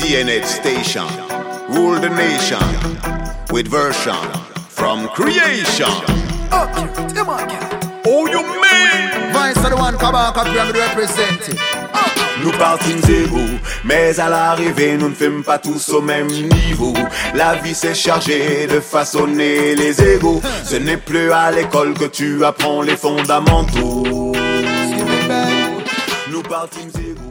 TNH station, rule the nation with version from creation. Okay, come on, cat. Oh, you mean? Vice of the one Kabaka Pyramid representing. Nous partîmes zéro, mais à l'arrivée nous ne fîmes pas tous au même niveau. La vie s'est chargée de façonner les égos. Ce n'est plus à l'école que tu apprends les fondamentaux. Nous partîmes zéro.